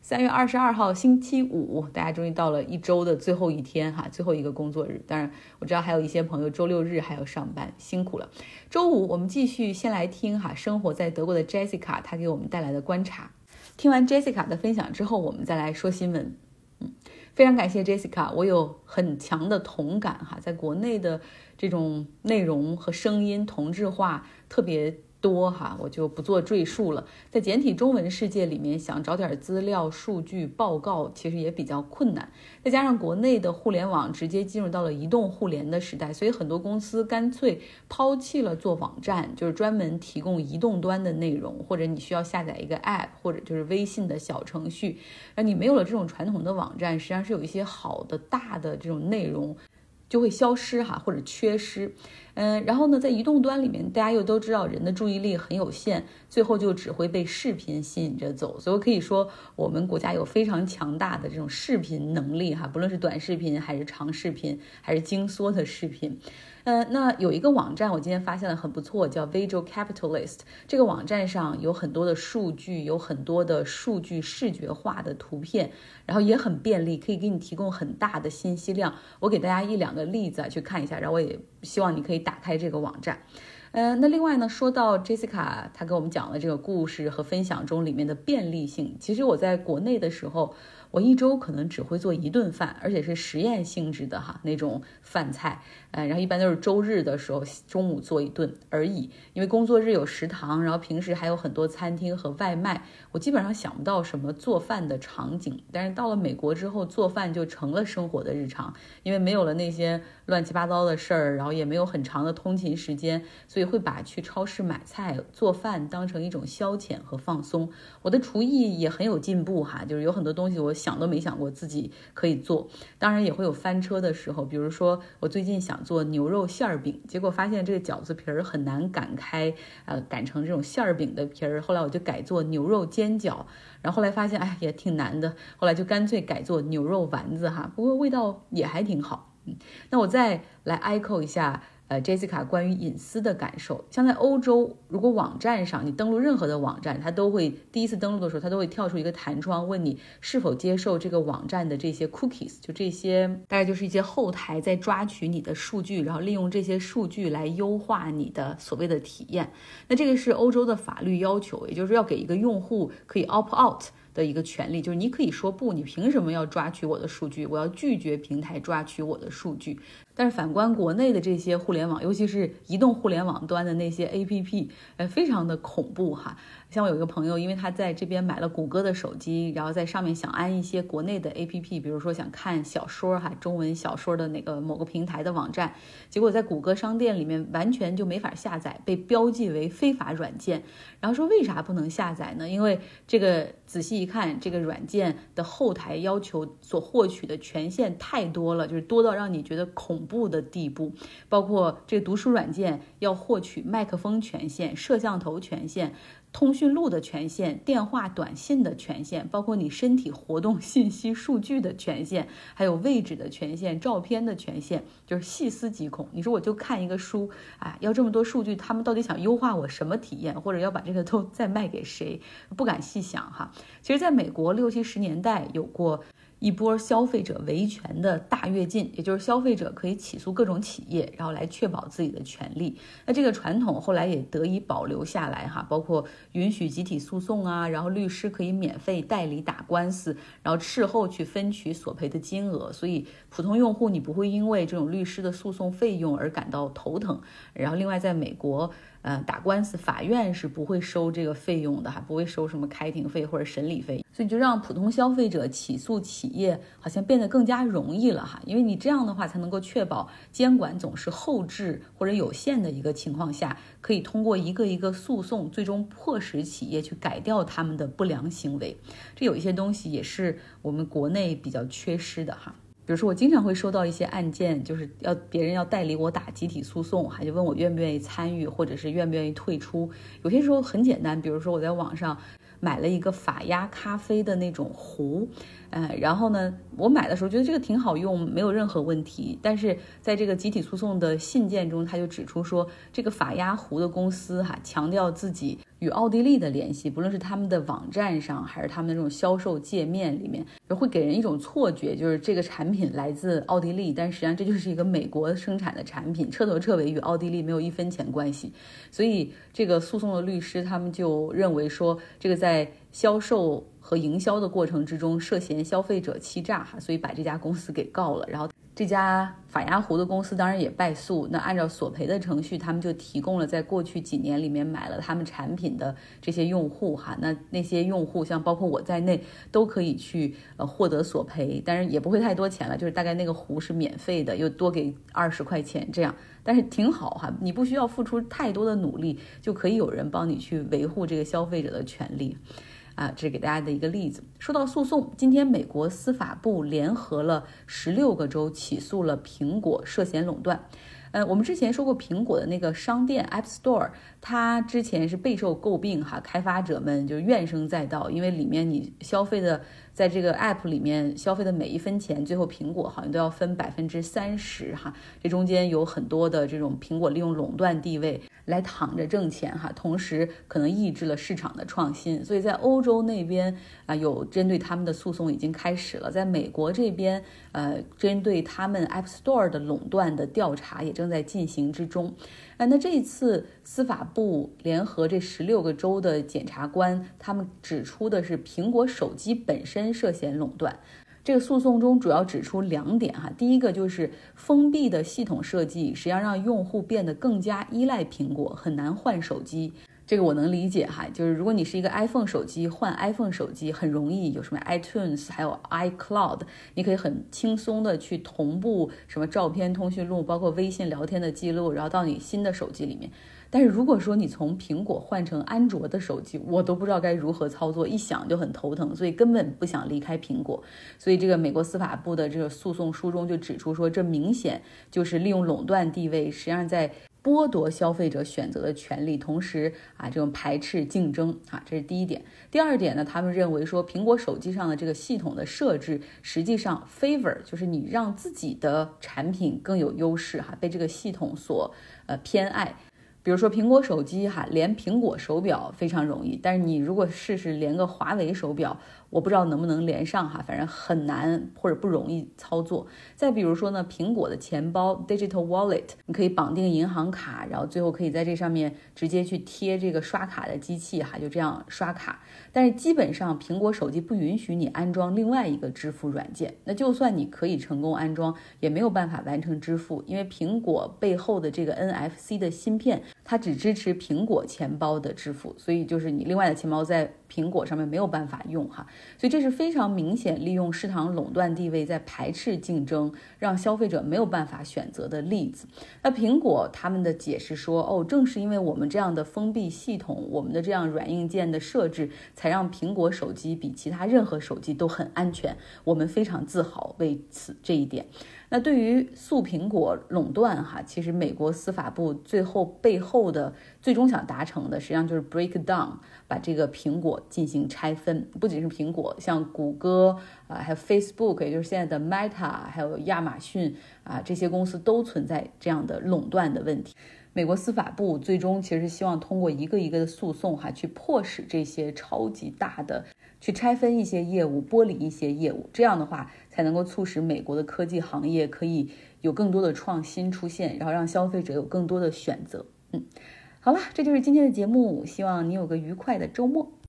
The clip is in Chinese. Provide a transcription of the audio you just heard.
3月22号星期五，大家终于到了一周的最后一天哈，最后一个工作日。当然我知道还有一些朋友周六日还要上班，辛苦了。周五我们继续先来听哈，生活在德国的 Jessica 她给我们带来的观察。听完 Jessica 的分享之后，我们再来说新闻。非常感谢 Jessica， 我有很强的同感哈，在国内的这种内容和声音同质化特别多哈，我就不做赘述了。在简体中文世界里面，想找点资料、数据、报告，其实也比较困难。再加上国内的互联网直接进入到了移动互联的时代，所以很多公司干脆抛弃了做网站，就是专门提供移动端的内容，或者你需要下载一个 app， 或者就是微信的小程序。而你没有了这种传统的网站，实际上是有一些好的大的这种内容就会消失哈，或者缺失。然后呢，在移动端里面，大家又都知道人的注意力很有限，最后就只会被视频吸引着走。所以可以说，我们国家有非常强大的这种视频能力哈，不论是短视频还是长视频，还是精缩的视频。那有一个网站我今天发现了很不错，叫 Visual Capitalist。 这个网站上有很多的数据，有很多的数据视觉化的图片，然后也很便利，可以给你提供很大的信息量。我给大家一两个例子去看一下，然后我也希望你可以打开这个网站。那另外呢，说到 Jessica 她给我们讲了这个故事和分享中里面的便利性，其实我在国内的时候，我一周可能只会做一顿饭，而且是实验性质的哈，那种饭菜，然后一般都是周日的时候中午做一顿而已。因为工作日有食堂，然后平时还有很多餐厅和外卖，我基本上想不到什么做饭的场景。但是到了美国之后，做饭就成了生活的日常，因为没有了那些乱七八糟的事儿，然后也没有很长的通勤时间，所以会把去超市买菜做饭当成一种消遣和放松。我的厨艺也很有进步哈，就是有很多东西我想都没想过自己可以做，当然也会有翻车的时候。比如说我最近想做牛肉馅儿饼，结果发现这个饺子皮儿很难擀开，擀成这种馅儿饼的皮儿，后来我就改做牛肉煎饺，然后后来发现也挺难的，后来就干脆改做牛肉丸子哈，不过味道也还挺好。那我再来 echo 一下Jessica 关于隐私的感受。像在欧洲，如果网站上你登录任何的网站，它都会第一次登录的时候，它都会跳出一个弹窗，问你是否接受这个网站的这些 cookies， 就这些大概就是一些后台在抓取你的数据，然后利用这些数据来优化你的所谓的体验。那这个是欧洲的法律要求，也就是要给一个用户可以 opt out的一个权利，就是你可以说不，你凭什么要抓取我的数据？我要拒绝平台抓取我的数据。但是反观国内的这些互联网，尤其是移动互联网端的那些 APP，非常的恐怖哈。像我有一个朋友，因为他在这边买了谷歌的手机，然后在上面想安一些国内的 APP， 比如说想看小说哈，中文小说的那个某个平台的网站，结果在谷歌商店里面完全就没法下载，被标记为非法软件。然后说为啥不能下载呢？因为这个仔细一看，这个软件的后台要求所获取的权限太多了，就是多到让你觉得恐怖的地步。包括这个读书软件要获取麦克风权限、摄像头权限、通讯录的权限、电话短信的权限，包括你身体活动信息数据的权限，还有位置的权限、照片的权限，就是细思极恐。你说我就看一个书要这么多数据，他们到底想优化我什么体验，或者要把这个都再卖给谁？不敢细想哈。其实在美国60、70年代有过一波消费者维权的大跃进，也就是消费者可以起诉各种企业，然后来确保自己的权利。那这个传统后来也得以保留下来哈，包括允许集体诉讼然后律师可以免费代理打官司，然后事后去分取索赔的金额，所以普通用户你不会因为这种律师的诉讼费用而感到头疼。然后另外在美国打官司法院是不会收这个费用的，还不会收什么开庭费或者审理费，所以就让普通消费者起诉企业好像变得更加容易了哈。因为你这样的话才能够确保监管总是后置或者有限的一个情况下，可以通过一个一个诉讼最终迫使企业去改掉他们的不良行为。这有一些东西也是我们国内比较缺失的哈。比如说我经常会收到一些案件，就是别人要代理我打集体诉讼，还就问我愿不愿意参与，或者是愿不愿意退出。有些时候很简单，比如说我在网上买了一个法压咖啡的那种壶，然后呢，我买的时候觉得这个挺好用，没有任何问题。但是在这个集体诉讼的信件中，他就指出说，这个法压壶的公司强调自己与奥地利的联系，不论是他们的网站上还是他们的这种销售界面里面，会给人一种错觉，就是这个产品来自奥地利，但实际上这就是一个美国生产的产品，彻头彻尾与奥地利没有1分钱关系。所以这个诉讼的律师他们就认为说，这个在销售和营销的过程之中涉嫌消费者欺诈，所以把这家公司给告了。然后这家法牙湖的公司当然也败诉，那按照索赔的程序，他们就提供了在过去几年里面买了他们产品的这些用户那些用户像包括我在内都可以去获得索赔，但是也不会太多钱了，就是大概那个壶是免费的，又多给20块钱这样，但是挺好你不需要付出太多的努力，就可以有人帮你去维护这个消费者的权利。这是给大家的一个例子。说到诉讼，今天美国司法部联合了16个州起诉了苹果涉嫌垄断。我们之前说过苹果的那个商店 App Store， 它之前是备受诟病开发者们就怨声载道，因为里面你消费的在这个 App 里面消费的每1分钱，最后苹果好像都要分30%这中间有很多的这种苹果利用垄断地位来躺着挣钱同时可能抑制了市场的创新。所以在欧洲那边有针对他们的诉讼已经开始了，在美国这边针对他们 App Store 的垄断的调查也正在进行之中。那这一次司法部联合这16个州的检察官，他们指出的是苹果手机本身涉嫌垄断。这个诉讼中主要指出2点第一个就是封闭的系统设计实际上让用户变得更加依赖苹果，很难换手机。这个我能理解就是如果你是一个 iPhone 手机，换 iPhone 手机很容易，有什么 iTunes 还有 iCloud， 你可以很轻松的去同步什么照片、通讯录，包括微信聊天的记录，然后到你新的手机里面。但是如果说你从苹果换成安卓的手机，我都不知道该如何操作，一想就很头疼，所以根本不想离开苹果。所以这个美国司法部的这个诉讼书中就指出说，这明显就是利用垄断地位，实际上在剥夺消费者选择的权利，同时这种排斥竞争这是第一点。第二点呢，他们认为说苹果手机上的这个系统的设置实际上 favor， 就是你让自己的产品更有优势被这个系统所偏爱。比如说苹果手机连苹果手表非常容易，但是你如果试试连个华为手表，我不知道能不能连上反正很难或者不容易操作。再比如说呢，苹果的钱包 Digital Wallet， 你可以绑定银行卡，然后最后可以在这上面直接去贴这个刷卡的机器就这样刷卡。但是基本上苹果手机不允许你安装另外一个支付软件，那就算你可以成功安装，也没有办法完成支付，因为苹果背后的这个 NFC 的芯片它只支持苹果钱包的支付，所以就是你另外的钱包在苹果上面没有办法用所以这是非常明显利用市场垄断地位在排斥竞争，让消费者没有办法选择的例子。那苹果他们的解释说，正是因为我们这样的封闭系统，我们的这样软硬件的设置，才让苹果手机比其他任何手机都很安全，我们非常自豪为此这一点。那对于诉苹果垄断其实美国司法部最后背后的最终想达成的实际上就是 break down， 把这个苹果进行拆分。不仅是苹果，像谷歌还有 Facebook， 也就是现在的 Meta， 还有亚马逊这些公司都存在这样的垄断的问题。美国司法部最终其实是希望通过一个一个的诉讼去迫使这些超级大的去拆分一些业务，剥离一些业务，这样的话才能够促使美国的科技行业可以有更多的创新出现，然后让消费者有更多的选择。好了，这就是今天的节目，希望你有个愉快的周末。